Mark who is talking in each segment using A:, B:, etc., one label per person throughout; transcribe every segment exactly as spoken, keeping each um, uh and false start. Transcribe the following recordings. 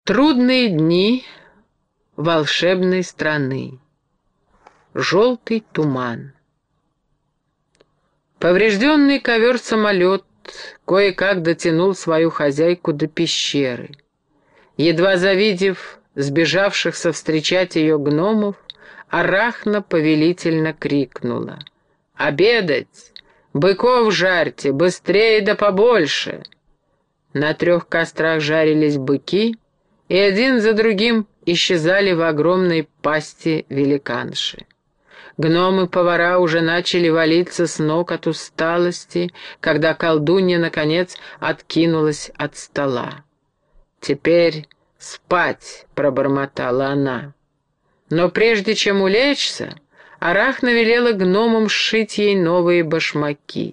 A: Трудные дни волшебной страны. Желтый туман. Поврежденный ковер-самолет кое-как дотянул свою хозяйку до пещеры. Едва завидев сбежавшихся встречать ее гномов, Арахна повелительно крикнула: «Обедать! Быков жарьте! Быстрее да побольше!» На трех кострах жарились быки, и один за другим исчезали в огромной пасти великанши. Гномы-повара уже начали валиться с ног от усталости, когда колдунья, наконец, откинулась от стола. «Теперь спать», — пробормотала она. Но прежде чем улечься, Арахна велела гномам сшить ей новые башмаки.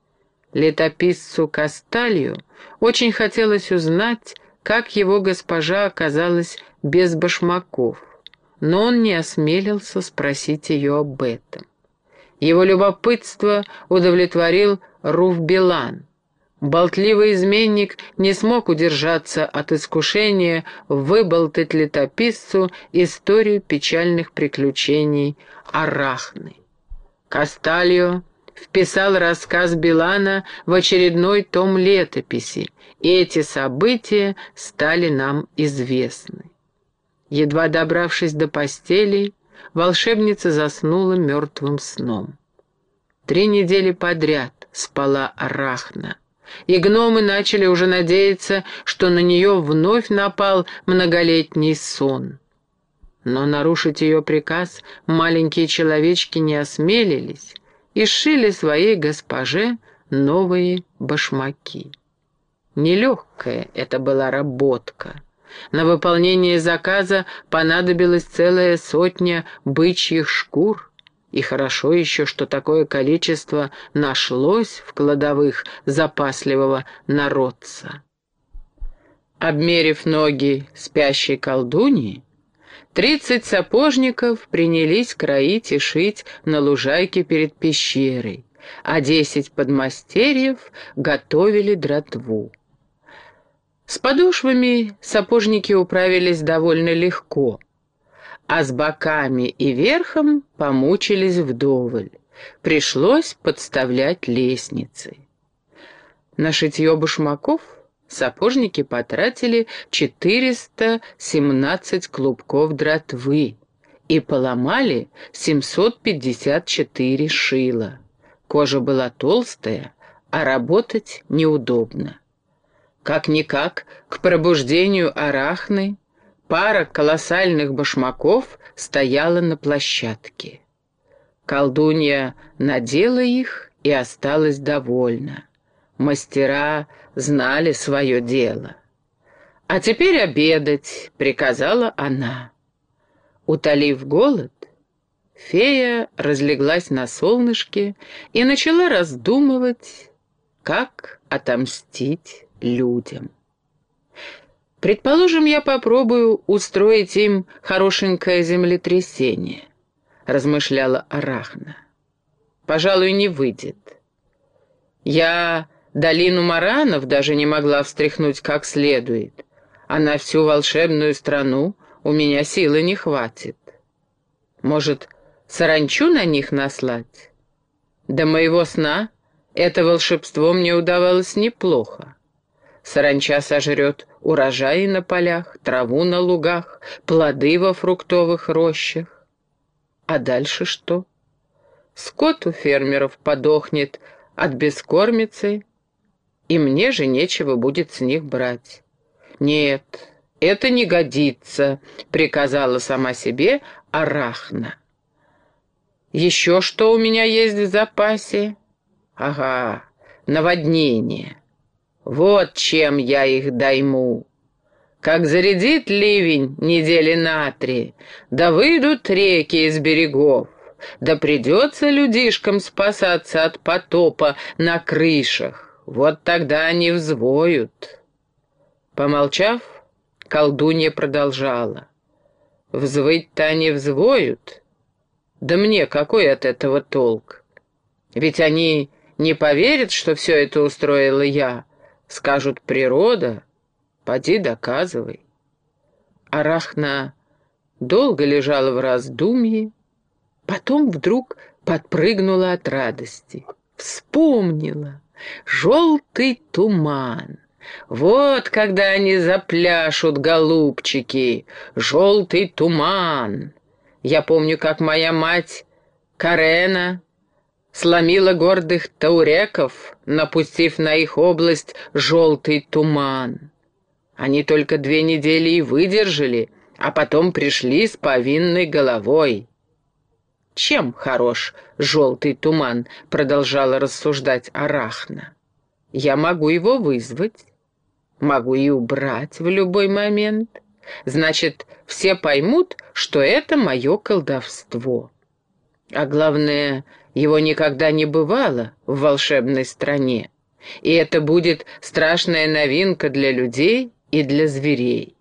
A: Летописцу Касталью очень хотелось узнать, как его госпожа оказалась без башмаков, но он не осмелился спросить ее об этом. Его любопытство удовлетворил Руф-Белан. Болтливый изменник не смог удержаться от искушения выболтать летописцу историю печальных приключений Арахны. Кастальо вписал рассказ Белана в очередной том летописи, и эти события стали нам известны. Едва добравшись до постели, волшебница заснула мертвым сном. Три недели подряд спала Арахна, и гномы начали уже надеяться, что на нее вновь напал многолетний сон. Но нарушить ее приказ маленькие человечки не осмелились и сшили своей госпоже новые башмаки. Нелегкая это была работка. На выполнение заказа понадобилась целая сотня бычьих шкур, и хорошо еще, что такое количество нашлось в кладовых запасливого народца. Обмерив ноги спящей колдуньи, тридцать сапожников принялись кроить и шить на лужайке перед пещерой, а десять подмастерьев готовили дратву. С подошвами сапожники управились довольно легко, а с боками и верхом помучились вдоволь. Пришлось подставлять лестницы. На шитье башмаков сапожники потратили четыреста семнадцать клубков дратвы и поломали семьсот пятьдесят четыре шила. Кожа была толстая, а работать неудобно. Как-никак, к пробуждению Арахны пара колоссальных башмаков стояла на площадке. Колдунья надела их и осталась довольна. Мастера знали свое дело. «А теперь обедать», — приказала она. Утолив голод, фея разлеглась на солнышке и начала раздумывать, как отомстить людям. «Предположим, я попробую устроить им хорошенькое землетрясение», — размышляла Арахна. «Пожалуй, не выйдет. Я долину Маранов даже не могла встряхнуть как следует, а на всю волшебную страну у меня силы не хватит. Может, саранчу на них наслать? До моего сна это волшебство мне удавалось неплохо. Саранча сожрет урожаи на полях, траву на лугах, плоды во фруктовых рощах. А дальше что? Скот у фермеров подохнет от бескормицы, и мне же нечего будет с них брать. Нет, это не годится, приказала сама себе Арахна. Еще что у меня есть в запасе? Ага, наводнение. Вот чем я их дайму. Как зарядит ливень недели на три, да выйдут реки из берегов, да придется людишкам спасаться от потопа на крышах, вот тогда они взвоют. Помолчав, колдунья продолжала. Взвыть-то они взвоют, да мне какой от этого толк? Ведь они не поверят, что все это устроила я. Скажут, природа, поди доказывай. Арахна долго лежала в раздумье, потом вдруг подпрыгнула от радости. Вспомнила. Желтый туман. Вот когда они запляшут, голубчики. Желтый туман. Я помню, как моя мать Карена сломила гордых тауреков, напустив на их область желтый туман. Они только две недели и выдержали, а потом пришли с повинной головой. «Чем хорош желтый туман?» — продолжала рассуждать Арахна. «Я могу его вызвать, могу и убрать в любой момент. Значит, все поймут, что это мое колдовство. А главное, его никогда не бывало в волшебной стране, и это будет страшная новинка для людей и для зверей».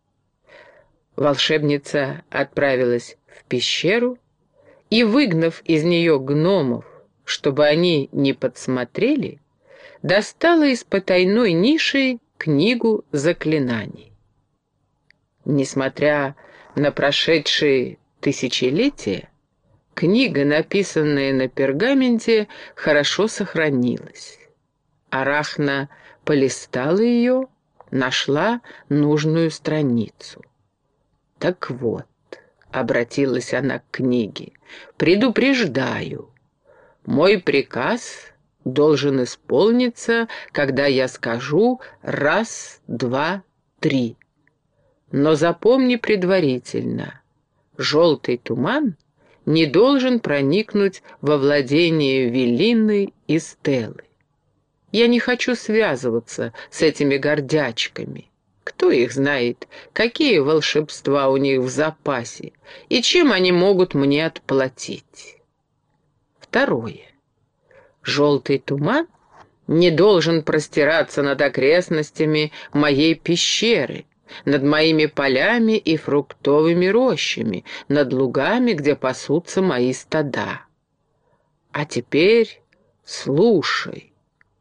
A: Волшебница отправилась в пещеру и, выгнав из нее гномов, чтобы они не подсмотрели, достала из потайной ниши книгу заклинаний. Несмотря на прошедшие тысячелетия, книга, написанная на пергаменте, хорошо сохранилась. Арахна полистала ее, нашла нужную страницу. «Так вот», — обратилась она к книге, — «предупреждаю, мой приказ должен исполниться, когда я скажу раз, два, три. Но запомни предварительно, желтый туман не должен проникнуть во владение Велины и Стеллы. Я не хочу связываться с этими гордячками. Кто их знает, какие волшебства у них в запасе, и чем они могут мне отплатить? Второе. Желтый туман не должен простираться над окрестностями моей пещеры, над моими полями и фруктовыми рощами, над лугами, где пасутся мои стада. А теперь слушай.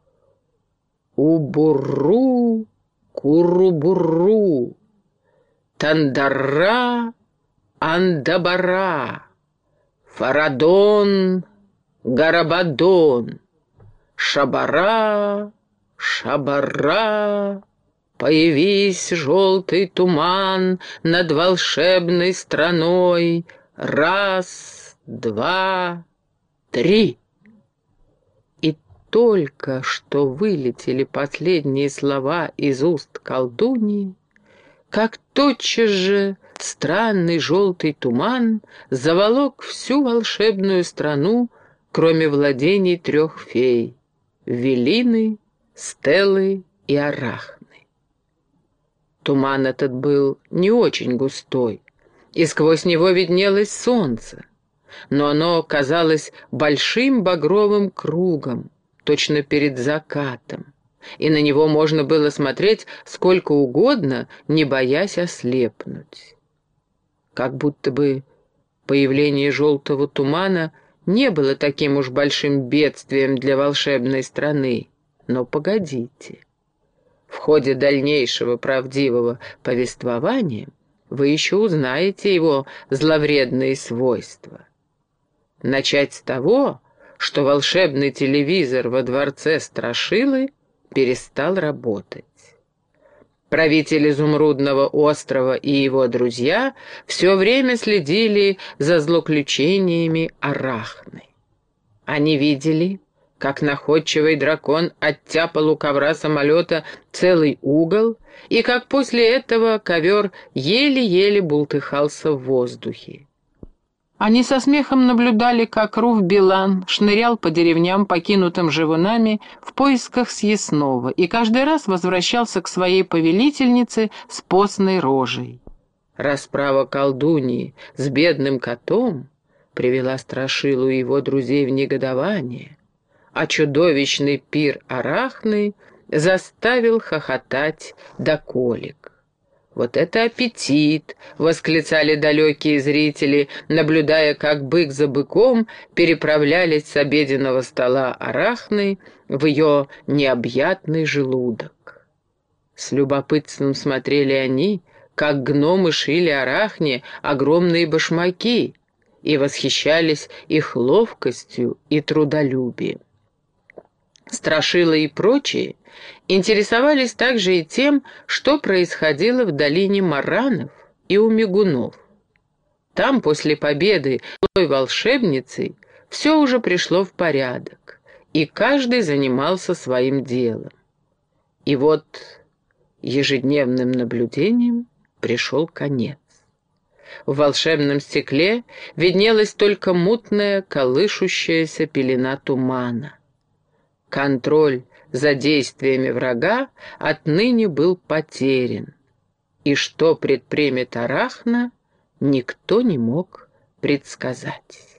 A: Убурру, курубурру, тандара, андабара, фарадон, гарабадон, шабара, шабара. Появись, желтый туман, над волшебной страной. Раз, два, три. И только что вылетели последние слова из уст колдуньи, как тотчас же странный желтый туман заволок всю волшебную страну, кроме владений трех фей — Велины, Стеллы и Арахны. Туман этот был не очень густой, и сквозь него виднелось солнце, но оно казалось большим багровым кругом, точно перед закатом, и на него можно было смотреть сколько угодно, не боясь ослепнуть. Как будто бы появление желтого тумана не было таким уж большим бедствием для волшебной страны. Но погодите. В ходе дальнейшего правдивого повествования вы еще узнаете его зловредные свойства. Начать с того, что волшебный телевизор во дворце Страшилы перестал работать. Правитель Изумрудного острова и его друзья все время следили за злоключениями Арахны. Они видели, как находчивый дракон оттяпал у ковра самолета целый угол, и как после этого ковер еле-еле бултыхался в воздухе. Они со смехом наблюдали, как Руф-Билан шнырял по деревням, покинутым живунами, в поисках съестного, и каждый раз возвращался к своей повелительнице с постной рожей. Расправа колдуньи с бедным котом привела Страшилу и его друзей в негодование, а чудовищный пир Арахны заставил хохотать до колик. «Вот это аппетит!» — восклицали далекие зрители, наблюдая, как бык за быком переправлялись с обеденного стола Арахны в ее необъятный желудок. С любопытством смотрели они, как гномы шили Арахне огромные башмаки и восхищались их ловкостью и трудолюбием. Страшила и прочие интересовались также и тем, что происходило в долине Маранов и у Мигунов. Там, после победы той волшебницей, все уже пришло в порядок, и каждый занимался своим делом. И вот ежедневным наблюдением пришел конец. В волшебном стекле виднелась только мутная, колышущаяся пелена тумана. Контроль за действиями врага отныне был потерян, и что предпримет Арахна, никто не мог предсказать.